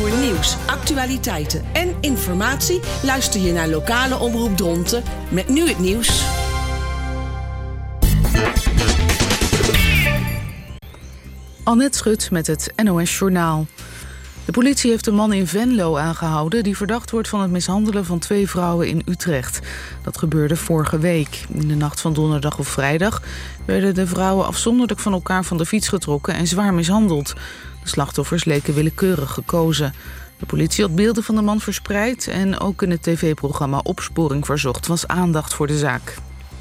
Voor nieuws, actualiteiten en informatie luister je naar lokale omroep Dronten met nu het nieuws. Annette Schut met het NOS Journaal. De politie heeft een man in Venlo aangehouden die verdacht wordt van het mishandelen van 2 vrouwen in Utrecht. Dat gebeurde vorige week. In de nacht van donderdag of vrijdag werden de vrouwen afzonderlijk van elkaar van de fiets getrokken en zwaar mishandeld. De slachtoffers leken willekeurig gekozen. De politie had beelden van de man verspreid en ook in het tv-programma Opsporing Verzocht was aandacht voor de zaak.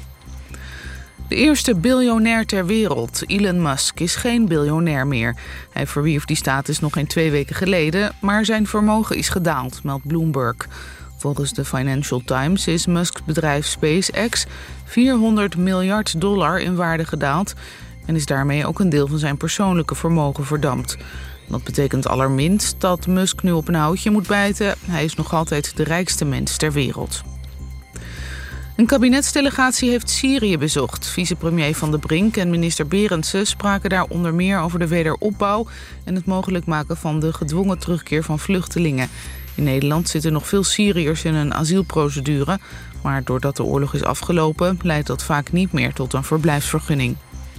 De eerste biljonair ter wereld, Elon Musk, is geen biljonair meer. Hij verwierf die status nog geen 2 weken geleden, maar zijn vermogen is gedaald, meldt Bloomberg. Volgens de Financial Times is Musks bedrijf SpaceX $400 miljard in waarde gedaald en is daarmee ook een deel van zijn persoonlijke vermogen verdampt. Dat betekent allerminst dat Musk nu op een houtje moet bijten. Hij is nog altijd de rijkste mens ter wereld. Een kabinetsdelegatie heeft Syrië bezocht. Vicepremier Van der Brink en minister Berendsen spraken daar onder meer over de wederopbouw en het mogelijk maken van de gedwongen terugkeer van vluchtelingen. In Nederland zitten nog veel Syriërs in een asielprocedure, maar doordat de oorlog is afgelopen leidt dat vaak niet meer tot een verblijfsvergunning.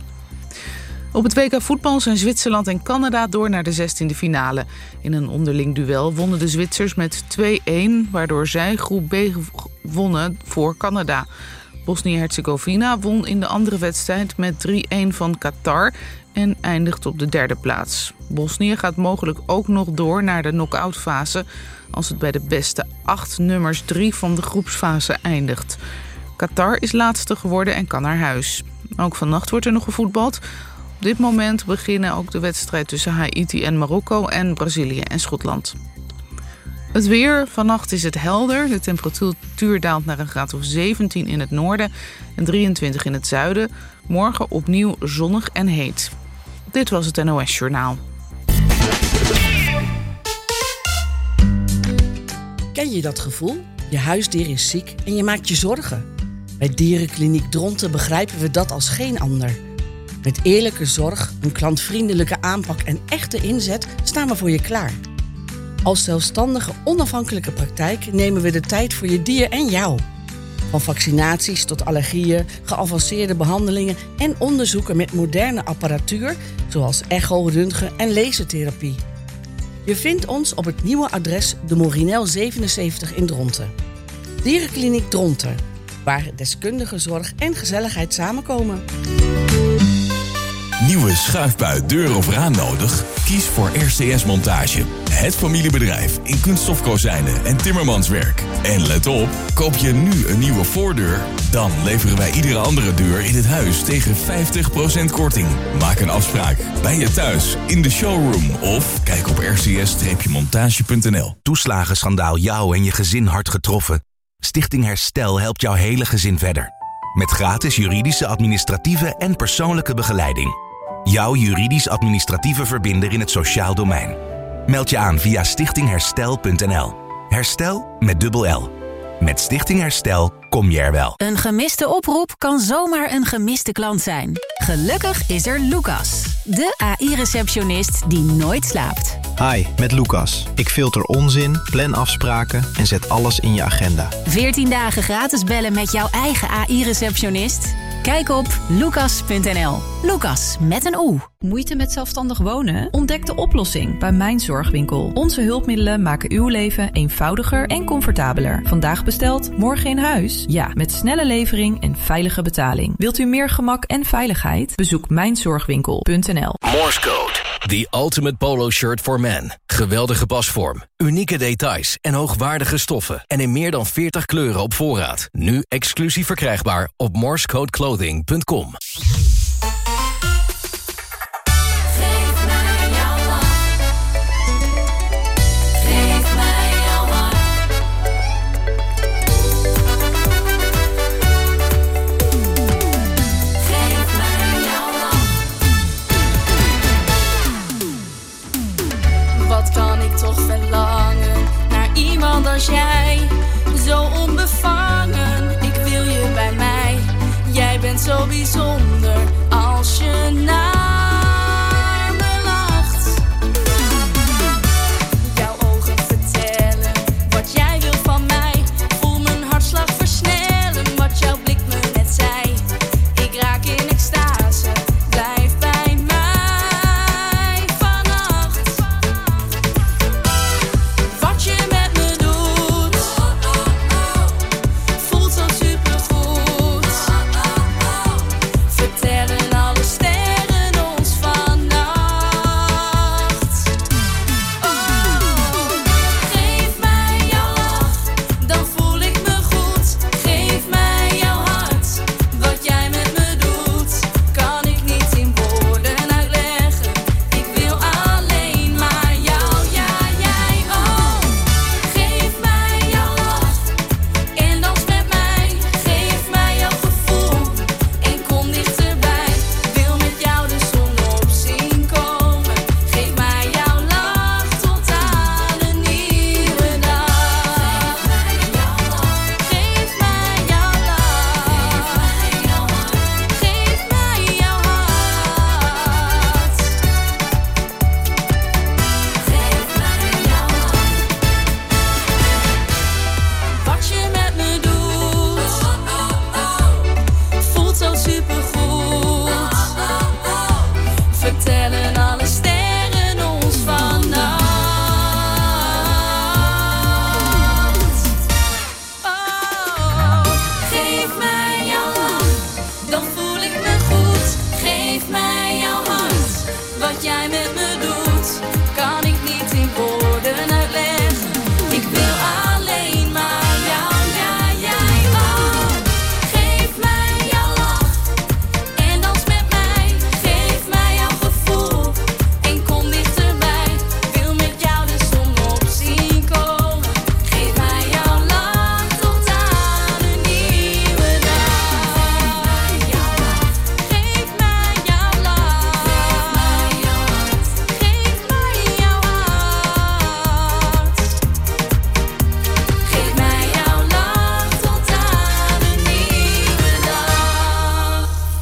Op het WK voetbal zijn Zwitserland en Canada door naar de 16e finale. In een onderling duel wonnen de Zwitsers met 2-1, waardoor zij groep B wonnen voor Canada. Bosnië-Herzegovina won in de andere wedstrijd met 3-1 van Qatar en eindigt op de 3e plaats. Bosnië gaat mogelijk ook nog door naar de knock-out fase als het bij de beste 8 nummers 3 van de groepsfase eindigt. Qatar is laatste geworden en kan naar huis. Ook vannacht wordt er nog gevoetbald. Op dit moment beginnen ook de wedstrijd tussen Haiti en Marokko en Brazilië en Schotland. Het weer. Vannacht is het helder. De temperatuur daalt naar een graad of 17 in het noorden en 23 in het zuiden. Morgen opnieuw zonnig en heet. Dit was het NOS Journaal. Ken je dat gevoel? Je huisdier is ziek en je maakt je zorgen. Bij Dierenkliniek Dronten begrijpen we dat als geen ander. Met eerlijke zorg, een klantvriendelijke aanpak en echte inzet staan we voor je klaar. Als zelfstandige, onafhankelijke praktijk nemen we de tijd voor je dier en jou. Van vaccinaties tot allergieën, geavanceerde behandelingen en onderzoeken met moderne apparatuur, zoals echo, röntgen en lasertherapie. Je vindt ons op het nieuwe adres de Morinel 77 in Dronten. Dierenkliniek Dronten, waar deskundige zorg en gezelligheid samenkomen. Nieuwe schuifbui, deur of raam nodig? Kies voor RCS Montage. Het familiebedrijf in kunststofkozijnen en timmermanswerk. En let op, koop je nu een nieuwe voordeur, dan leveren wij iedere andere deur in het huis tegen 50% korting. Maak een afspraak bij je thuis, in de showroom of kijk op rcs-montage.nl. Toeslagenschandaal jou en je gezin hard getroffen? Stichting Herstel helpt jouw hele gezin verder. Met gratis juridische, administratieve en persoonlijke begeleiding. Jouw juridisch-administratieve verbinder in het sociaal domein. Meld je aan via stichtingherstel.nl. Herstel met dubbel L. Met Stichting Herstel kom je er wel. Een gemiste oproep kan zomaar een gemiste klant zijn. Gelukkig is er Lucas, de AI-receptionist die nooit slaapt. Hi, met Lucas. Ik filter onzin, plan afspraken en zet alles in je agenda. 14 dagen gratis bellen met jouw eigen AI-receptionist? Kijk op lucas.nl. Lucas met een O. Moeite met zelfstandig wonen? Ontdek de oplossing bij Mijn Zorgwinkel. Onze hulpmiddelen maken uw leven eenvoudiger en comfortabeler. Vandaag besteld, morgen in huis? Ja, met snelle levering en veilige betaling. Wilt u meer gemak en veiligheid? Bezoek mijnzorgwinkel.nl. Morse Code. The ultimate polo shirt for men. Geweldige pasvorm, unieke details en hoogwaardige stoffen. En in meer dan 40 kleuren op voorraad. Nu exclusief verkrijgbaar op morsecodeclothing.com. Als jij, zo onbevangen, ik wil je bij mij. Jij bent zo bijzonder als je naar me lacht. Jouw ogen doet, kan ik niet in woorden uitleggen. Ik wil alleen maar jou, jij, oh. Geef mij jouw lach en dans met mij. Geef mij jouw gevoel en kom dichterbij. Wil met jou de zon op zien komen. Geef mij jouw lach tot aan een nieuwe dag. Geef mij jouw lach. Geef mij jouw hart. Geef mij jouw lach tot aan een nieuwe dag.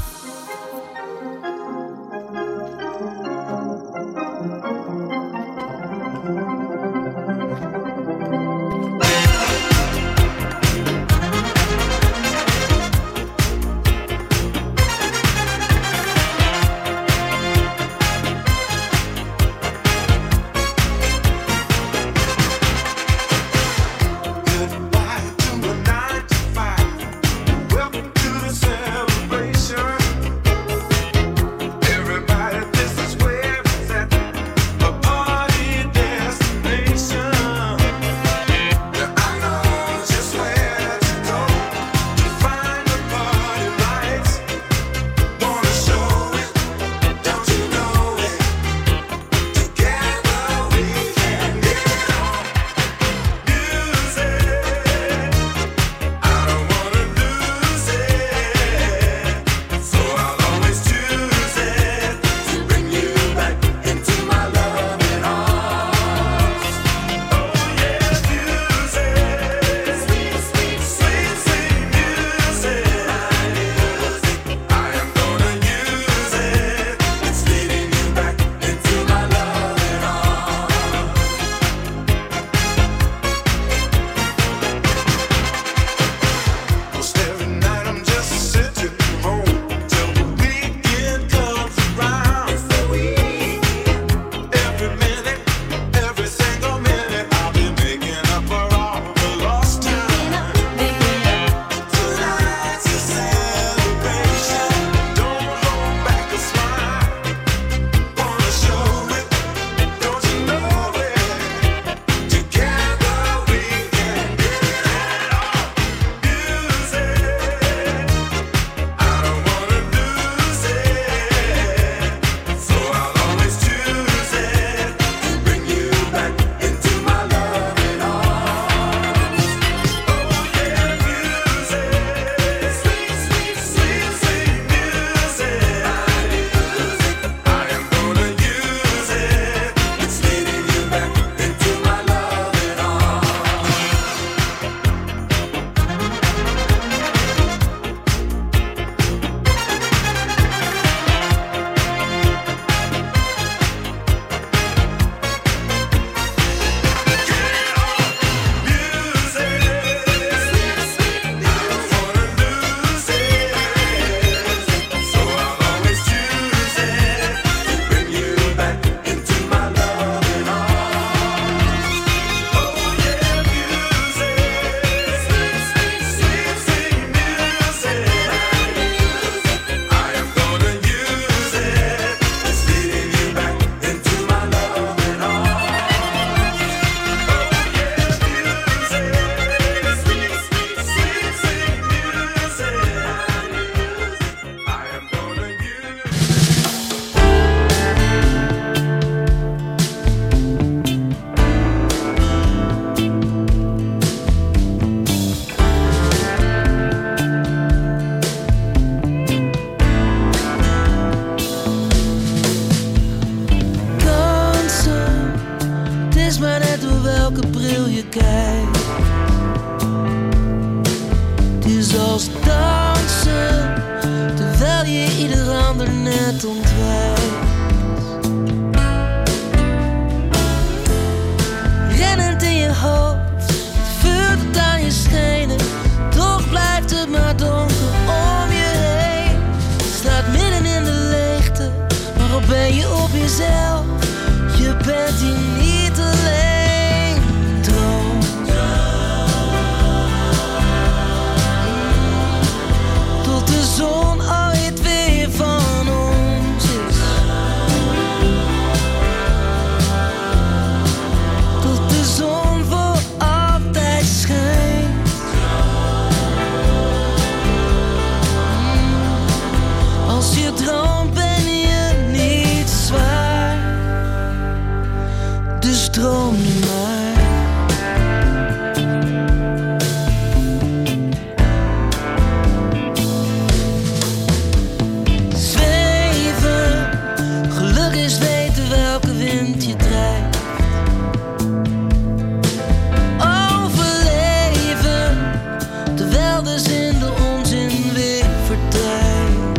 Goodbye to the 9 to 5. Welcome to the celebration. Everybody, this is where it's at. A party destination. Now I know just where to go to find the party lights. Wanna show it, don't you know it? Together we can get on. Music, I don't wanna lose it, so I'll always choose it to bring you back into my loving arms. Oh yeah, music, sweet, sweet, sweet, sweet music. I am gonna use it. It's leading you back into my loving arms. Most every night I'm just sitting home till the weekend comes around. It's the weekend. Every minute, every single minute, I'll be making up for all the lost time. Tonight's a celebration. Don't hold back a smile. Wanna show it, don't you know it? Together we can get it on. Music, I don't wanna lose it, so I'll always choose it to bring you back into my loving arms. Oh yeah, music, sweet, sweet, sweet, sweet music. I am gonna use it. It's leading you back into my loving arms. Dansen, het is maar net door welke bril je kijkt. Het is als dansen, terwijl je ieder ander net ontwijkt. Rennend in je hoofd, het vuurt het aan je schenen. Toch blijft het maar donker om je heen. Je staat midden in de leegte, maar al ben je op jezelf. Je bent hier niet alleen. Droom. Tot de zon ooit weer van ons is. Dus droom nu maar. Zweven, geluk is weten welke wind je drijft. Overleven, terwijl de zin de onzin weer verdrijft.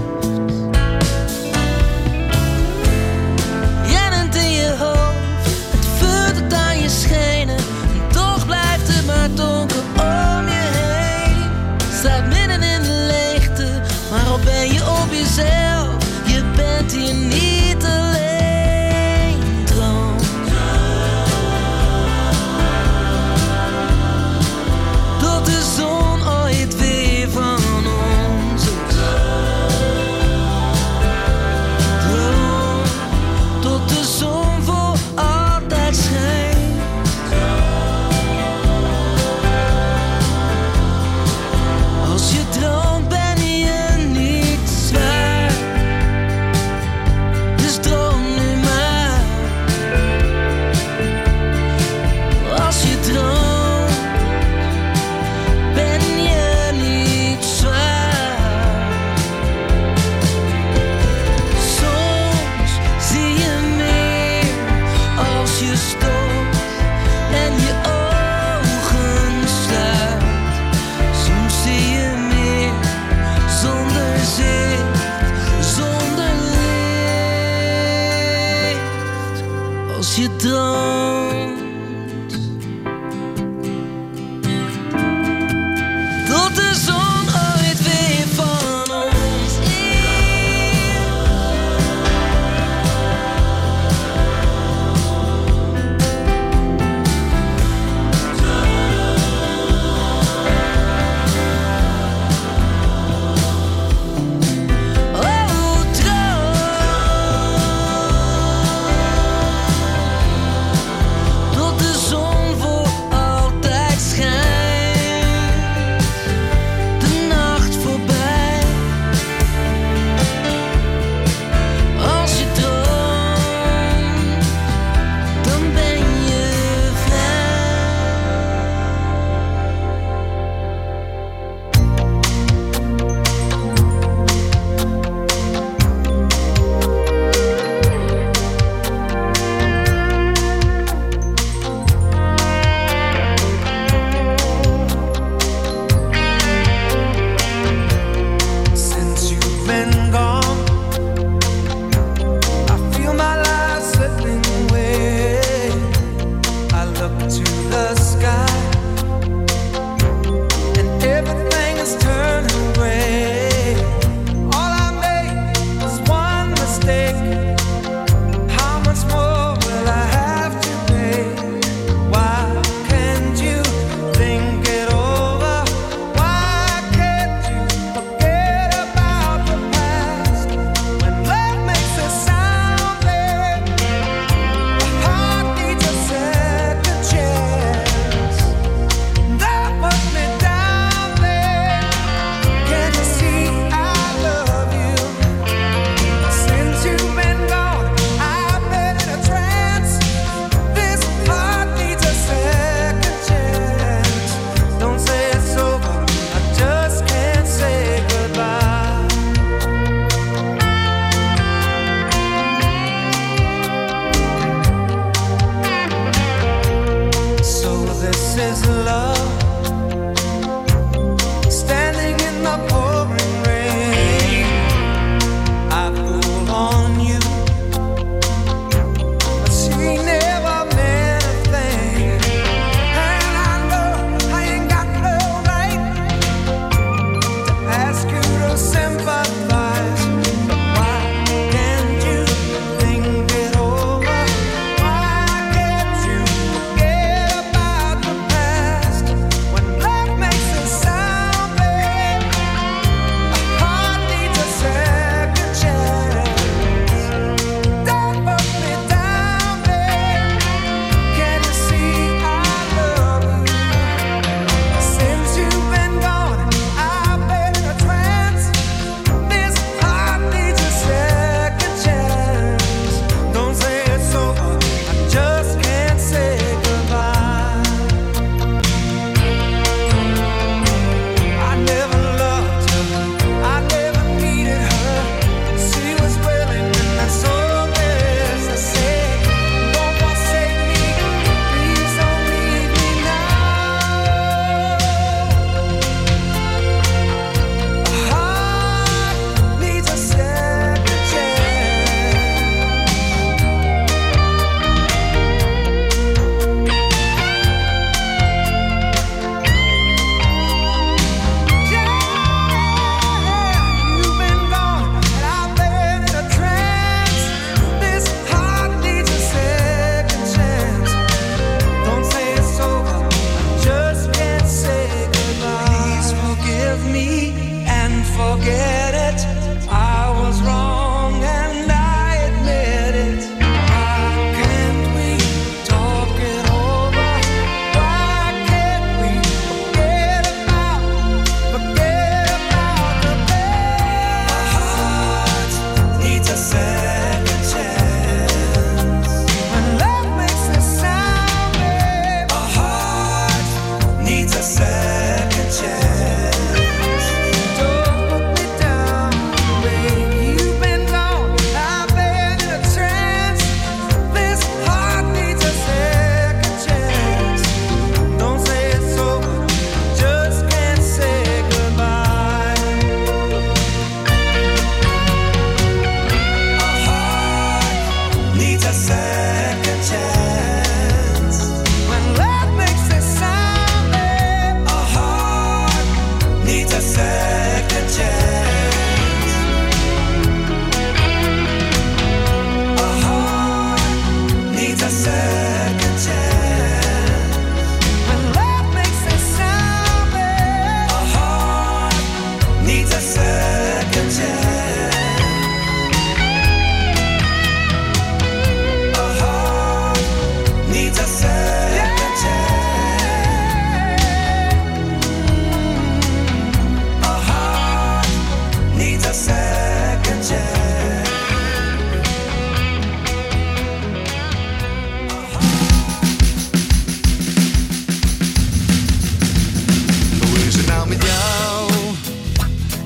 Rennend in je hoofd, het vuur dat aan je schenen. En toch blijft het maar donker om je heen. Staat midden in de leegte, maar al ben je op jezelf. Je bent hier niet alleen. Droom. Tot de zon ooit weer van ons is. Droom. Tot de zon voor altijd schijnt. Als je droomt ben je niet zwaar. Dus droom nu maar. Als je droomt ben je niet zwaar. Soms zie je meer als je stopt en je ogen sluit. Soms zie je meer zonder zicht, zonder licht. Als je droomt. Tot de zon ooit weer van ons is. Oh, droom. Tot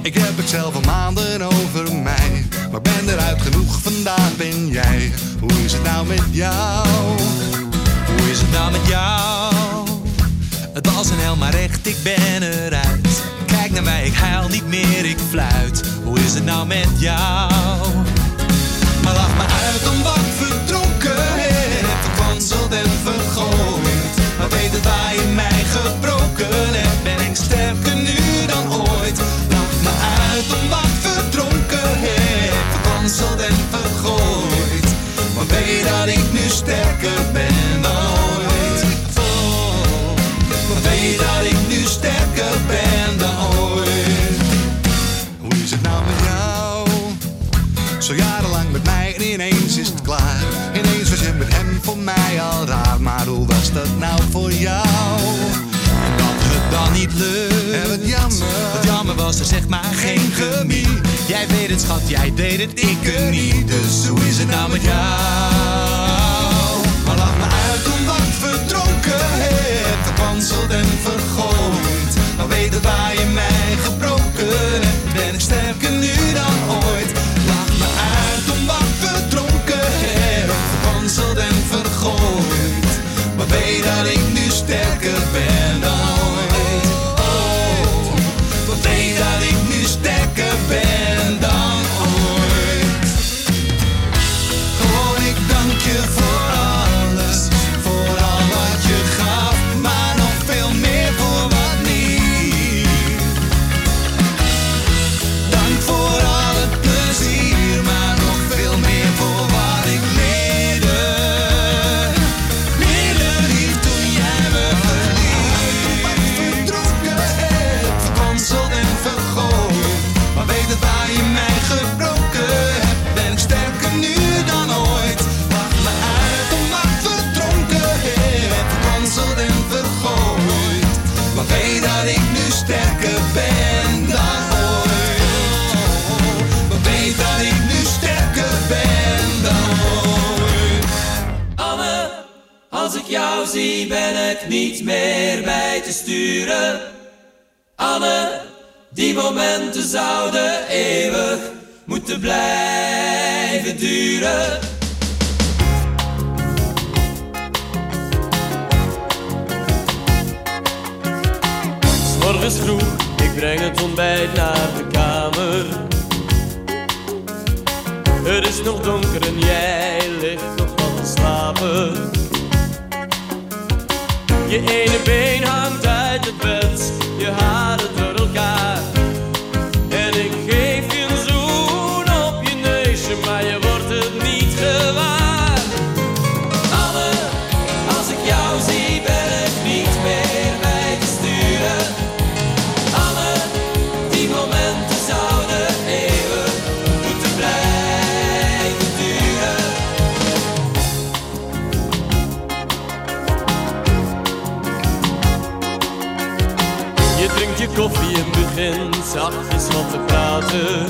Ik heb het zelf al maanden over mij, maar ben eruit genoeg, vandaag ben jij. Hoe is het nou met jou? Hoe is het nou met jou? Het was een hel, maar echt, ik ben eruit. Kijk naar mij, ik huil niet meer, ik fluit. Hoe is het nou met jou? Maar lach me uit om wat verdronkenheid, verkwanseld en vergooid. Maar weet het waar je mij gebroken hebt, ben ik sterker nu dan ooit. Lach me uit om wat verdronkenheid, verkwanseld en vergooid. Maar weet dat ik nu sterker ben dan ooit. Oh, maar weet dat ik nu sterker ben dan ooit. Hoe is het nou met jou? Zo jarenlang met mij en ineens is het klaar. Ineens was je met hem voor mij al raar. Maar hoe was dat nou voor jou? Dat het dan niet lukt. En wat jammer. Wat jammer was er zeg maar geen chemie. Jij weet het schat, jij deed het, ik het niet. Dus hoe is het nou met jou? Maar lach me uit om wat verdronken hebt, verkwanseld en vergooid. Maar weet het waar je mij gebroken hebt, ben ik sterker nu dan ooit. Lach me uit om wat verdronken hebt, verkwanseld en vergooid. Maar weet dat ik nu sterker ben dan ooit. Oh, maar weet dat ik nu sterker ben dan ooit. Oh, ik dank je voor alles, voor al wat je gaf, maar nog veel meer voor wat niet. Dank voor al het plezier, maar nog veel meer voor wat ik leerde. Leerde lief toen jij me verliet. Wat verdronken hebt, verkwanseld en vergooid. Maar weet het waar je mij gebroken hebt, ben ik sterker nu dan ooit. Lach me uit om wat verdronken hebt, verkwanseld en vergooid. Maar weet dat ik nu sterker ben dan ooit. Maar weet dat ik nu sterker ben dan ooit. Anne, als ik jou zie ben ik niet meer bij te sturen. Anne, die momenten zouden eeuwig moeten blijven duren. Morgens vroeg, ik breng het ontbijt naar de kamer. Het is nog donker en jij ligt nog wat te slapen. Je ene been hangt uit het bed, je haren door elkaar. En ik geef je een zoen op je neusje, maar je wordt het niet gewaar. Anne, als ik jou zie ben ik niet meer bij te sturen. Anne, die momenten zouden eeuwig moeten blijven duren. Je drinkt je koffie en begint zachtjes wat te praten.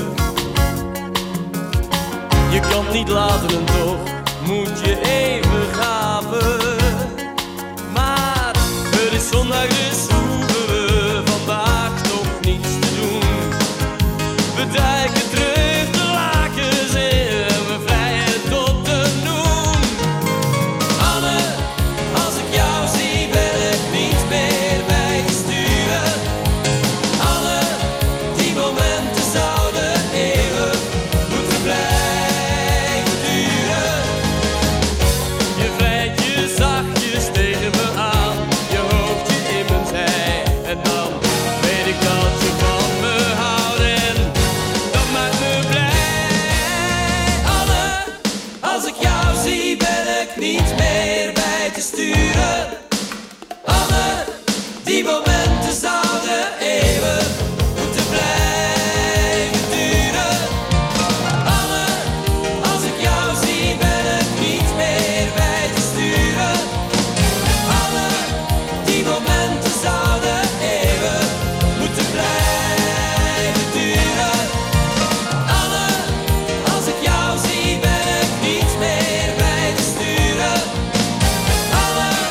Je kan het niet laten en toch moet je even gapen. Maar het is zondag dus hoeven we vandaag nog niets te doen. We duiken terug de lakens in en we vrijen tot de noen. Anne, als ik jou zie ben ik niet meer bij te sturen. Anne, die momenten zouden eeuwig moeten blijven duren. Je vrijt je zachtjes tegen me aan, je hoopt je in mijn zij. En dan weet ik dat je van me houdt en dat maakt me blij. Anne, als ik jou zie ben ik niet meer bij te sturen. Anne, die momenten zouden eeuwig moeten blijven duren. Anne, als ik jou zie ben ik niet meer bij te sturen. Anne, die momenten zouden eeuwig moeten blijven duren. Anne, als ik jou zie ben ik niet meer bij te sturen. Anne,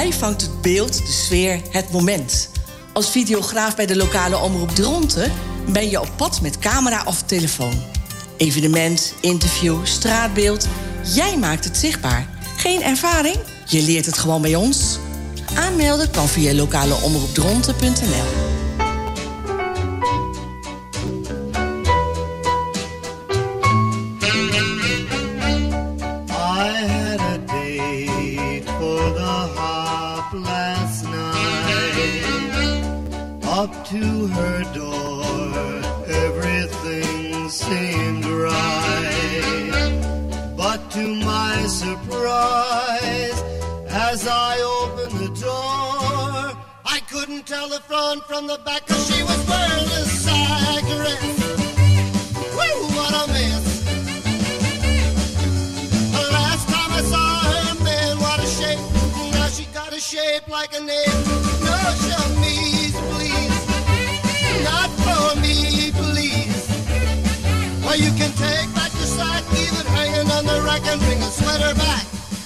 Jij vangt het beeld, de sfeer, het moment. Als videograaf bij de lokale omroep Dronten ben je op pad met camera of telefoon. Evenement, interview, straatbeeld. Jij maakt het zichtbaar. Geen ervaring? Je leert het gewoon bij ons. Aanmelden kan via lokaleomroepdronten.nl. Up to her door, everything seemed right. But to my surprise, as I opened the door, I couldn't tell the front from the back, 'cause she was wearing a cigarette. Woo, what a mess. The last time I saw her, man, what a shape. Now she got a shape like an egg. No, show me. Not for me, please. Well, you can take back the sack, leave it hanging on the rack, and bring a sweater back.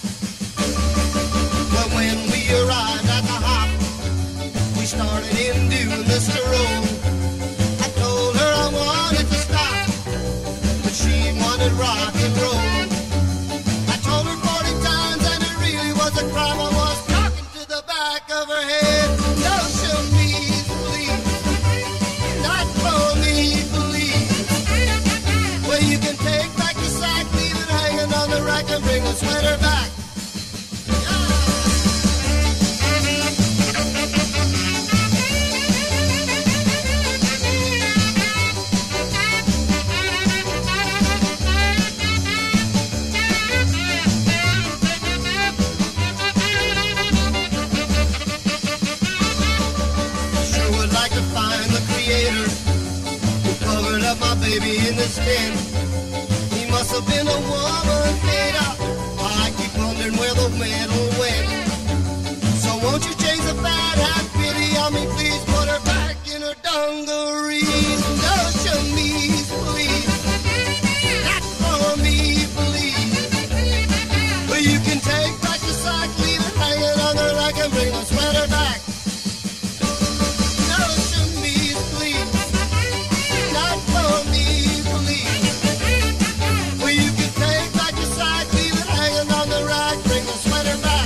But when we arrived at the hop, we started in doing Mr. Roll. I told her I wanted to stop, but she wanted rock and roll. I told her 40 times that it really was a crime. I was talking to the back of her head. No, show me. And bring the sweater back. Sure would like to find the creator who covered up my baby in this tent. He must have been a woman hater. I keep wondering where the medal went. So won't you change the fat hat pity on me, please? Put her back in her dungarees. No, show me, please. Not for me, please. But you can take back the sack, leave it hanging on the rack, and bring the sweater back. No, show me, please. Not for me, please. Well, you can take back the sack, leave it hanging on the rack, bring the sweater back.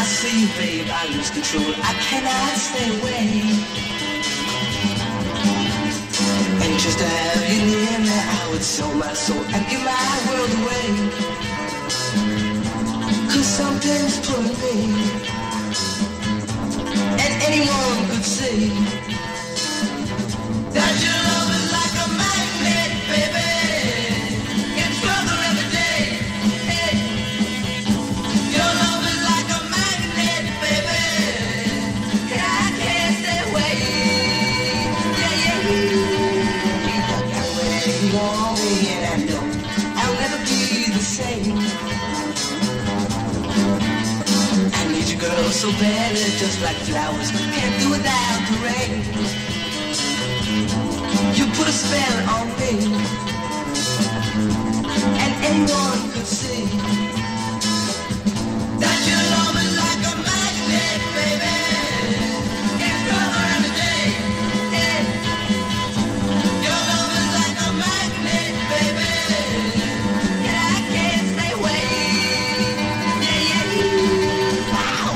I see you, babe, I lose control. I cannot stay away. And just to have you near me, I would sell my soul and give my world away. 'Cause something's pulling me, and anyone could see that your love is like a magnet, baby. Gets stronger every day. Hey. Your love is like a magnet, baby. And I can't stay away. Yeah, yeah. And when you want me, and I know I'll never be the same. I need you, girl, so badly, just like flowers. Can't do without the rain. You put a spell on me, and anyone could see that your love is like a magnet, baby. Gets stronger every day. Yeah. Your love is like a magnet, baby. And I can't stay away. Yeah, yeah. Wow.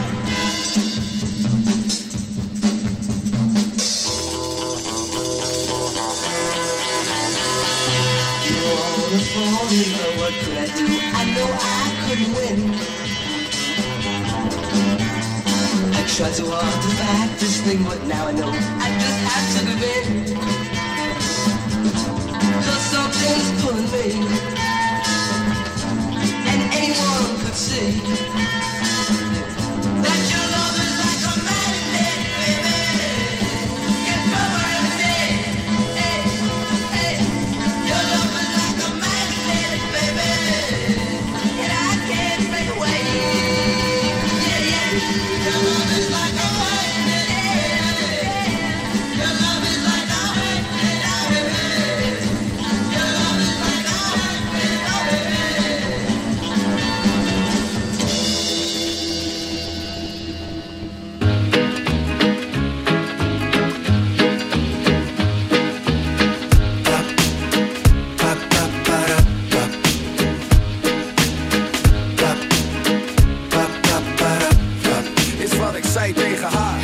Fall in love, what could I do? I know I couldn't win. I tried so hard to fight this thing, but now I know I just have to give in. 'Cause something's pulling me, and anyone could see that your love is like a magnet, baby. Get stronger every day. Hey, hey. Your love is like a magnet, baby. And I can't stay away. Yeah, yeah. Your love is like a magnet. Your love is like a magnet. Your love is like a Is wat ik zei tegen haar.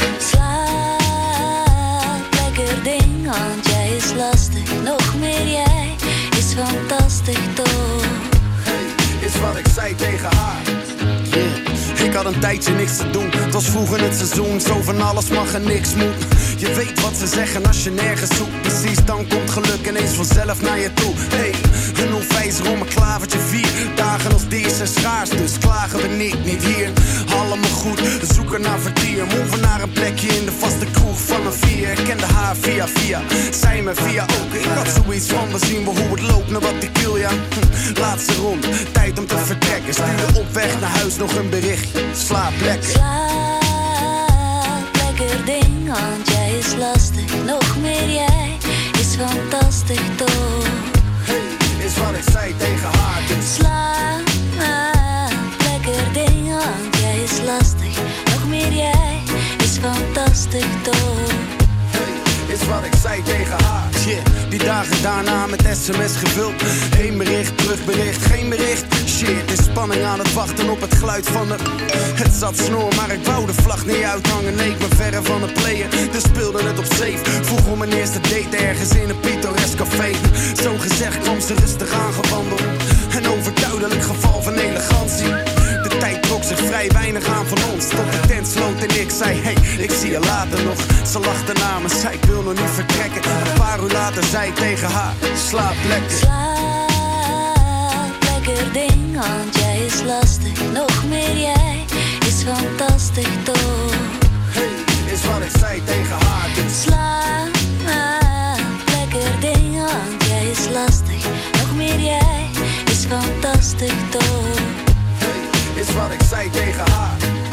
Slaap, lekker ding, want jij is lastig. Nog meer jij is fantastisch toch. Hey, is wat ik zei tegen haar. Yeah. Ik had een tijdje niks te doen. Het was vroeg in het seizoen, zo van alles mag en niks moet. Je weet wat ze zeggen als je nergens zoekt. Precies, dan komt geluk ineens vanzelf naar je toe. Hey, een onwijzer om een klavertje 4. Dagen als deze zijn schaars, dus klagen we niet hier. Allemaal goed, zoeken naar vertier. Moven naar een plekje in de vaste kroeg van een 4. Ik kende haar via, zij me via ook. Ik had zoiets van, we zien wel hoe het loopt, naar wat ik wil, ja. Laatste rond, tijd om te vertrekken. Stuurde op weg naar huis nog een berichtje. Slaap lekker. Slaap, lekker ding, want jij is lastig. Nog meer jij is fantastisch toch. Hey, is wat ik zei tegen haar. Dus Slaap, lekker ding, want jij is lastig. Nog meer jij is fantastisch toch. is wat ik zei tegen haar. Yeah, die dagen daarna met sms gevuld. Heen bericht, terugbericht, geen bericht. Shit, is spanning aan het wachten op het geluid van de... Het zat snor, maar ik wou de vlag niet uithangen. Nee, ik ben verre van het playen, dus speelde het op safe. Vroeg om mijn eerste date ergens in een pittoresk café. Zo gezegd kwam ze rustig aangewandeld. Een overduidelijk geval van elegantie. De tijd trok zich vrij weinig aan van ons. Tot de tent sloot en ik zei, hey, ik zie je later nog. Ze lachte na me, zei ik wil nog niet vertrekken. Een paar uur later zei ik tegen haar, slaap lekker. Slaap lekker ding, want jij is lastig. Nog meer jij is fantastisch toch. Hey, is wat ik zei tegen haar. Dus slaap lekker ding, want jij is lastig. Nog meer jij is fantastisch toch. Hey, is wat ik zei tegen haar.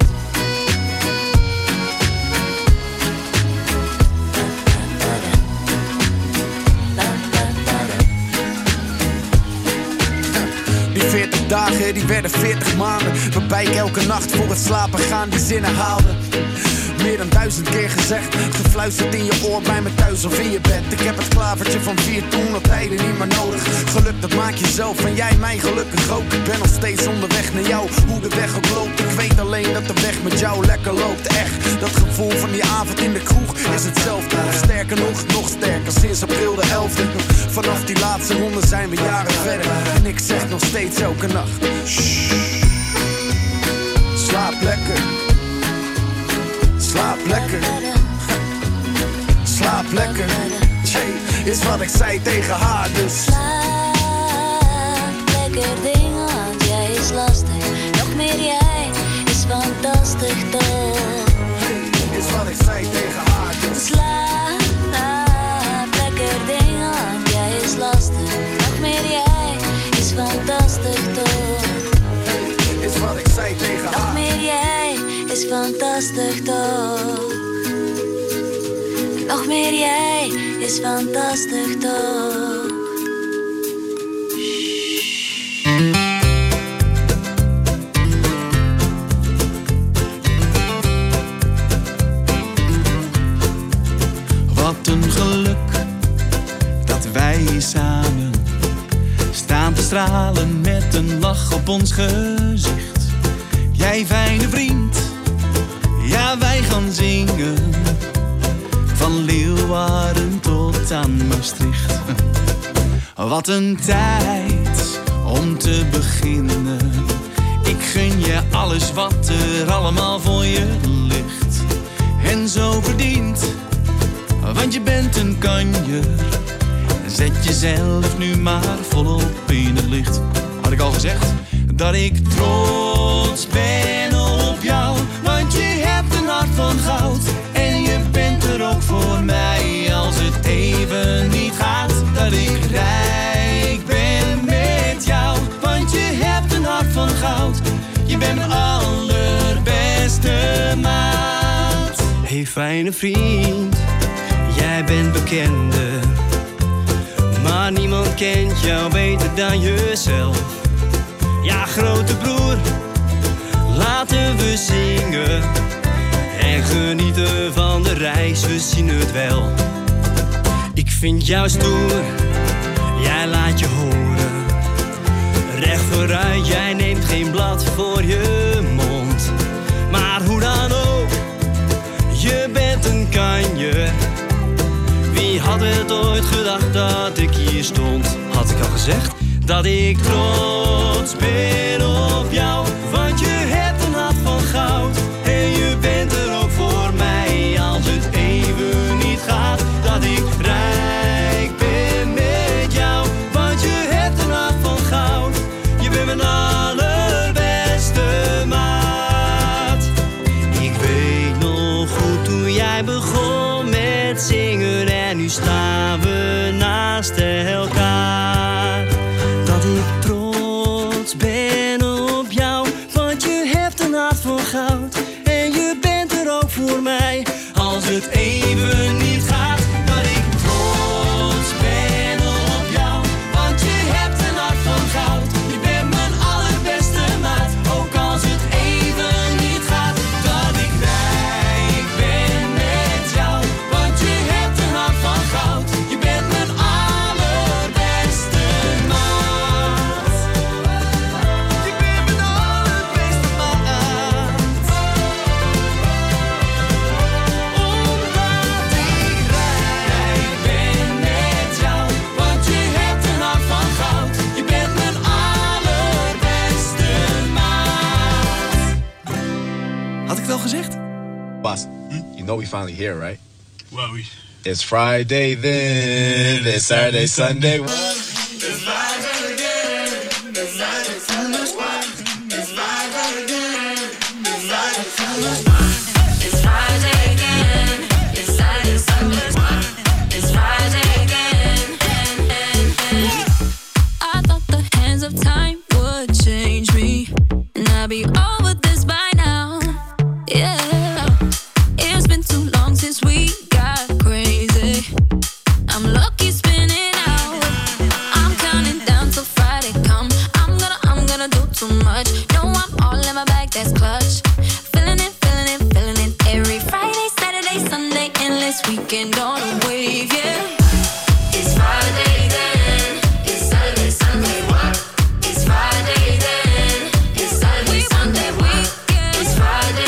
Die 40 dagen, die werden 40 maanden. Waarbij ik elke nacht voor het slapen gaan die zinnen haalde. Meer dan 1000 keer gezegd, gefluisterd in je oor bij me thuis of in je bed. Ik heb het klavertje van 4 toen al tijden niet meer nodig. Geluk dat maak je zelf en jij mij gelukkig ook. Ik ben nog steeds onderweg naar jou, hoe de weg ook loopt. Ik weet alleen dat de weg met jou lekker loopt, echt. Dat gevoel van die avond in de kroeg is hetzelfde. Sterker nog sterker, sinds april de 11e. Vanaf die laatste ronde zijn we jaren verder. En ik zeg nog steeds elke nacht: shh. Slaap lekker. Slaap lekker. Slaap lekker. Jay, is wat ik zei tegen haar, dus Slaap lekker ding, want jij is lastig. Nog meer jij is fantastisch toch. Is wat ik zei tegen haar, dus Slaap lekker ding, want jij is lastig. Nog meer jij is fantastisch toch. Is wat ik zei tegen haar. Nog meer jij is fantastisch toch. Nog meer jij is fantastisch toch. Wat een geluk dat wij hier samen staan te stralen met een lach op ons gezicht. Jij fijne vriend, ja wij gaan zingen. Van Leeuwarden tot aan Maastricht. Wat een tijd om te beginnen. Ik gun je alles wat er allemaal voor je ligt. En zo verdiend, want je bent een kanjer. Zet jezelf nu maar volop in het licht. Had ik al gezegd dat ik trots ben op jou. Want je hebt een hart van goud. En je bent er ook voor mij als het even niet gaat. Dat ik rijk ben met jou. Want je hebt een hart van goud. Je bent mijn allerbeste maat. Hey fijne vriend, jij bent bekende. Maar niemand kent jou beter dan jezelf. Ja, grote broer, laten we zingen. En genieten van de reis, we zien het wel. Ik vind jou stoer, jij laat je horen. Recht vooruit, jij neemt geen blad voor je mond. Maar hoe dan ook, je bent een kanjer. Wie had het ooit gedacht dat ik hier stond? Had ik al gezegd dat ik trots ben op jou. Want je hebt een hart van goud. En je bent er ook voor mij als het even niet gaat. Dat ik rijk ben met jou. Want je hebt een hart van goud. Je bent mijn allerbeste maat. Ik weet nog goed toen jij begon met zingen. En nu staan we naast elkaar. Dat ik trots ben op jou. Want je hebt een hart van goud. En je bent er ook voor mij als het even niet gaat. Dat ik trots ben op jou. Want je hebt een hart van goud. Je bent mijn allerbeste maat. Ook als het even niet gaat. Dat ik rijk ben met jou. Want je hebt een hart van goud. Je bent mijn allerbeste maat. Je bent mijn allerbeste maat. Omdat ik rijk ben met jou. Want je hebt een hart van goud. Je bent mijn allerbeste maat. Had ik het al gezegd? Boss, you know we finally here, right? Well, it's Friday then, it's Saturday, Sunday. It's Friday again. It's Friday, Sunday. It's Friday again. It's Friday, Sunday. It's Friday again. It's Saturday, Sunday. It's Friday again. I thought the hands of time would change me, and I'd be over this by now. Yeah, it's been too long since we got crazy. I'm lucky spinning out. I'm counting down till Friday come. I'm gonna do too much. No, I'm all in my bag, that's clutch. Feeling it, feeling it, feeling it. Every Friday, Saturday, Sunday, endless weekend on a wave, yeah. It's Friday then. It's Saturday, Sunday. It's Friday then. It's Saturday, Sunday. It's Friday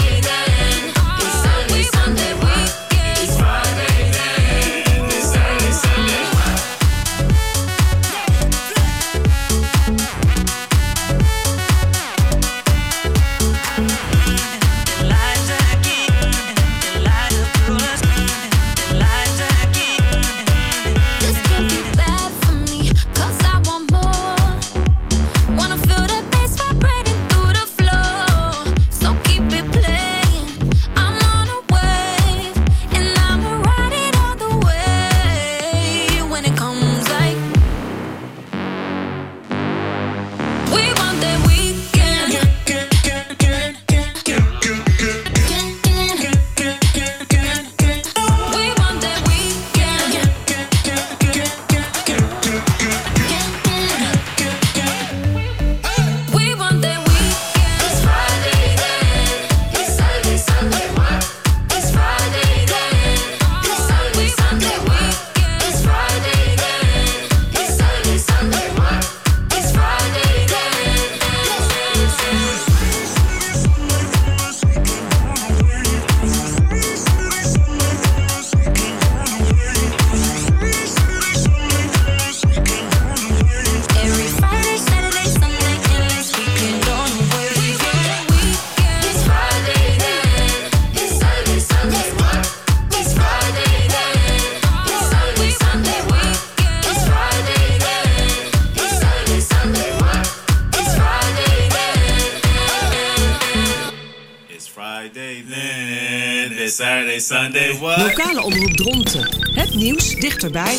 It's Friday then, it's Saturday, Sunday, what? Lokale omroep Dronten. Het nieuws dichterbij.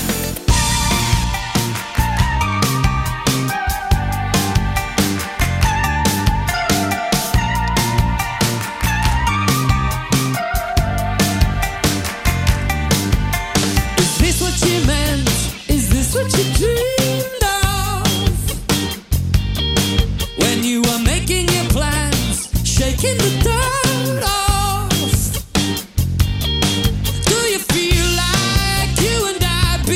Is this what you meant? Is this what you dreamed of? When you were making your plans, shaking the dirt off. Do you feel like you and I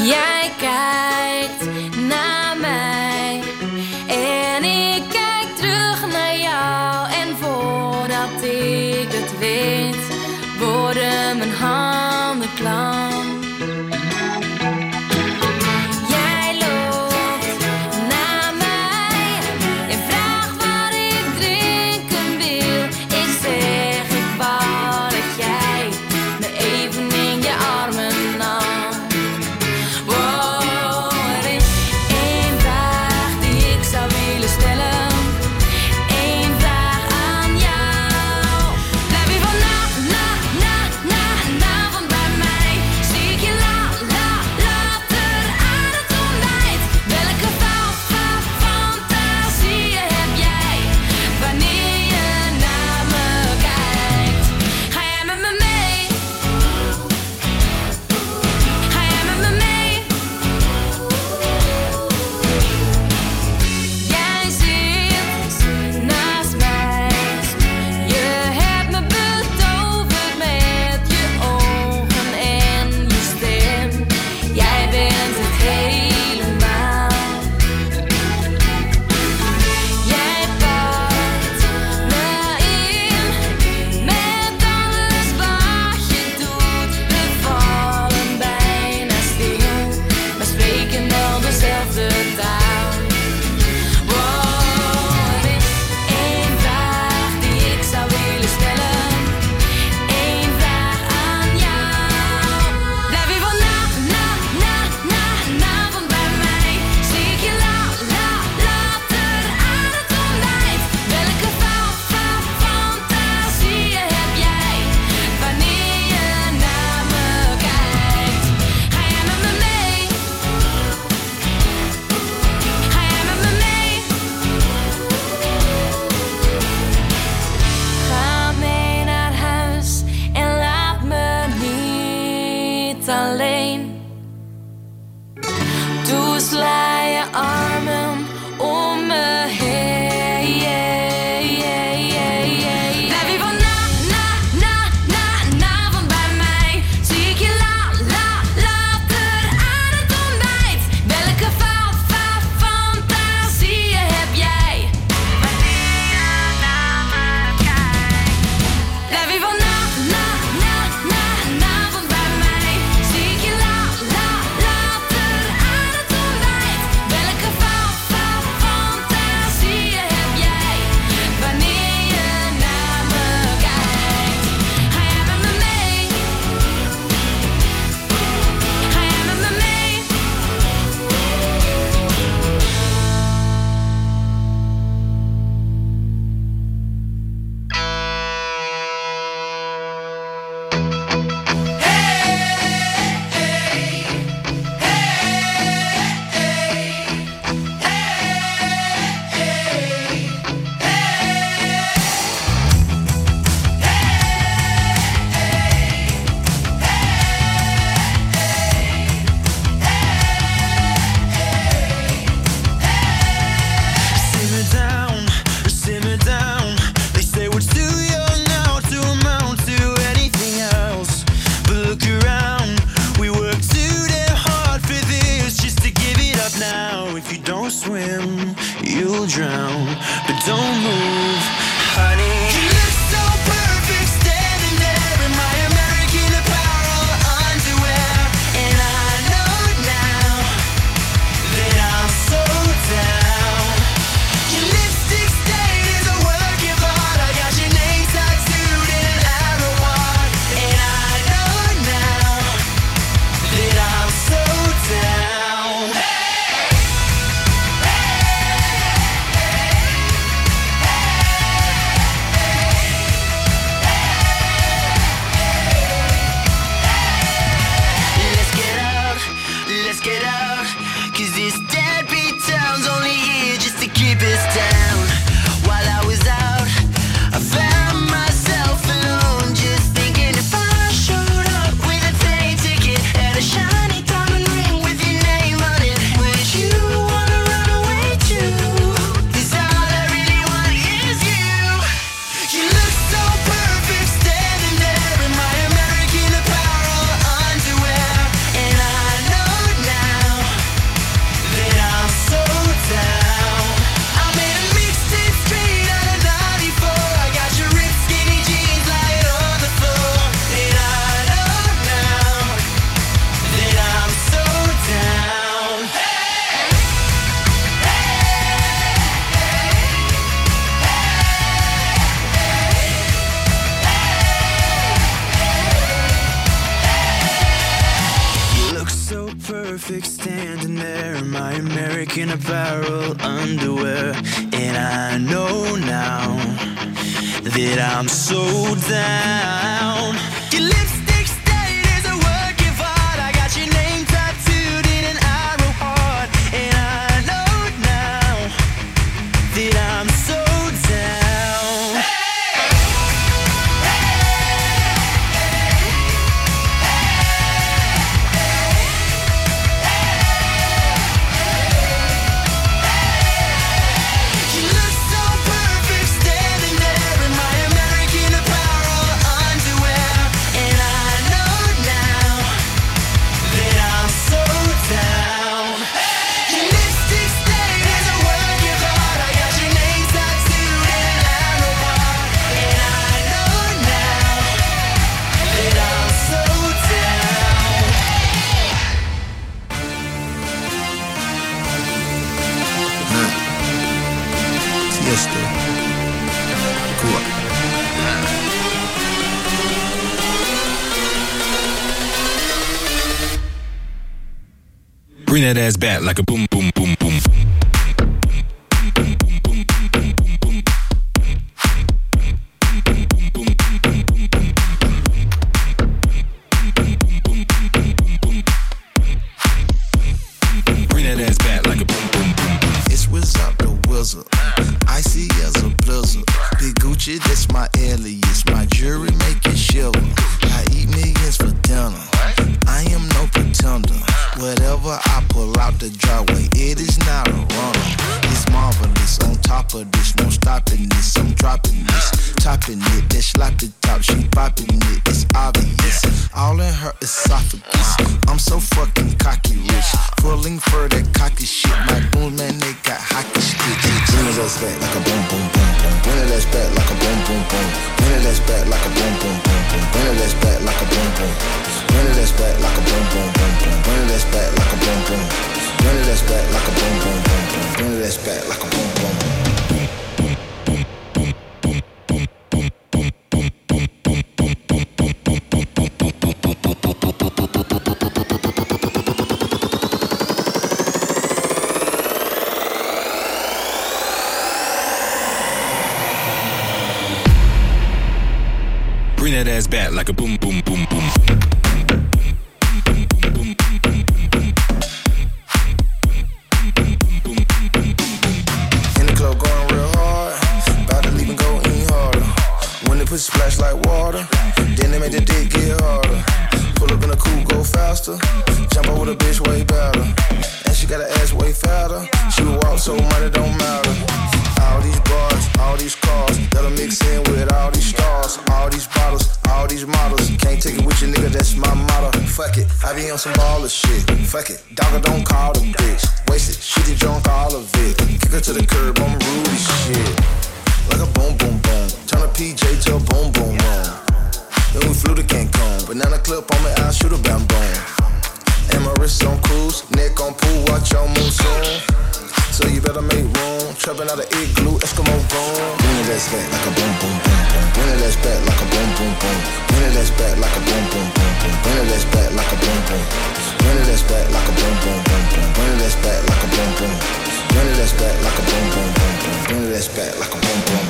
Jij kijkt naar mij en ik kijk terug naar jou. En voordat ik het weet, worden mijn handen klam. Jij loopt naar mij en vraagt wat ik drinken wil. Ik zeg, ik wou dat jij me even in je armen nam. Wow, er is één vraag die ik zou willen stellen. Één vraag aan jou. Blijf je vanavond bij mij? Steek je later aan het ontbijt? Welke fantasie heb jij wanneer je naar me kijkt? Ga jij met me mee? Ga jij met me mee? Jij zit naast mij. Je hebt me betoverd met je ogen en je stem. Jij bent het helemaal. Jij pakt me in met alles wat je doet. We vallen bijna stil, maar spreken wel dezelfde taal. Wow, er is één vraag die ik zou willen stellen. Één vraag aan jou. Blijf je vanavond bij mij? Steek je later aan het ontbijt? Welke fantasie heb jij wanneer je naar me kijkt? Ga jij met me mee? Ga jij met me mee? Ga mee naar huis en laat me niet alleen. Doe sla je armen om me heen. Blijf je vanavond bij mij? Zie ik je later aan het ontbijt? Welke fantasie heb jij wanneer je naar me kijkt? Blijf je vanavond bij mij? Zie ik je perfect standing there in my American Apparel underwear. And I know now that I'm so down. Your lipstick stain is a work of art. I got your name tattooed in an arrow heart. And I know now that I'm so down. You look so perfect standing there in my American Apparel underwear. And I know now that I'm so down. Your lipstick stain is a work of art. I got your name tattooed in an arrow heart. And I know now that I'm so down. Tiesto. Cuba. Bring that ass back like a boom, boom, boom, boom. Bring that ass back like a boom, boom, boom. It's Wizard the Wizard. Icy as a blizzard. Big Gucci, that's my alias. My jewelry make it shiver. I eat millions for dinner. I am no pretender. Whatever I pull out the driveway, it is not a runner. It's marvelous. On top of this, no stopping this. I'm dropping this, topping it. That sloppy top, she popping it. It's obvious. All in her esophagus. I'm so fucking cocky rich. Pulling for that cocky shit. My goons, man, they got hockey sticks. Bring it ass back like a boom, boom, boom, boom. Bring it ass back like a boom, boom, boom, boom. Bring it ass back like a boom, boom, boom, boom. Bring it ass back like a boom, boom. Bring it ass back like a boom, boom, boom, boom. Bring it ass back like a boom, boom. Bring it ass back like a boom, boom, boom, boom. Bring it ass back like a boom, boom. Bring that ass back like a boom, boom, boom, boom. In the club going real hard. About to leave and go any harder. When they put splash like water, then they make the dick get harder. Pull up in a coupe, go faster. Jump out with a bitch way better. And she got her ass way fatter. She would walk so money don't matter. All these bars, all these cars, that'll mix in with all these stars. All these bottles, all these models. Can't take it with you, nigga, that's my motto. Fuck it, I be on some baller shit. Fuck it, dogger don't call the bitch. Waste it, she did drunk all of it. Kick her to the curb, I'm rude as shit. Like a boom, boom, boom. Turn a PJ to a boom, boom, boom. Then we flew to Cancun. Banana clip on me, I'll shoot a bam, boom. And my wrist on cruise, neck on pool, watch your move soon. So you better make room. Trapping out of igloo, Eskimo gone. Bring it ass back like a boom, boom, boom, boom. Bring it ass back like a boom, boom, boom. Bring it ass back like a boom, boom, boom, boom. Bring it ass back like a boom, boom. Bring it ass back like a boom, boom, boom, boom. Bring it ass back like a boom, boom. Bring it ass back like a boom, boom, boom, boom. Bring it ass back like a boom, boom.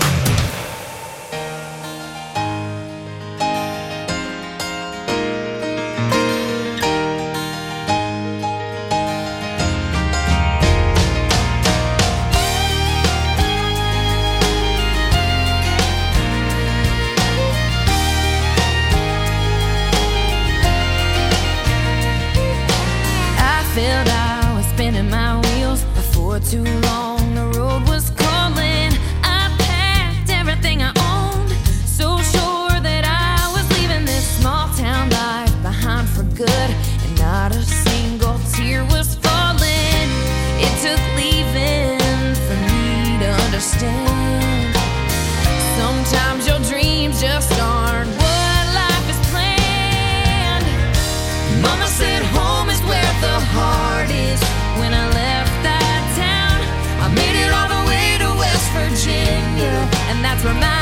Felt I was spinning my wheels before too long. The road was calling. I packed everything I owned, so sure that I was leaving this small town life behind for good, and not a single tear was falling. It took leaving for me to understand. Sometimes your dreams just aren't what life is planned. Mama said home is where the heart is. When I left that town, I made it all the way to West Virginia, and that's where my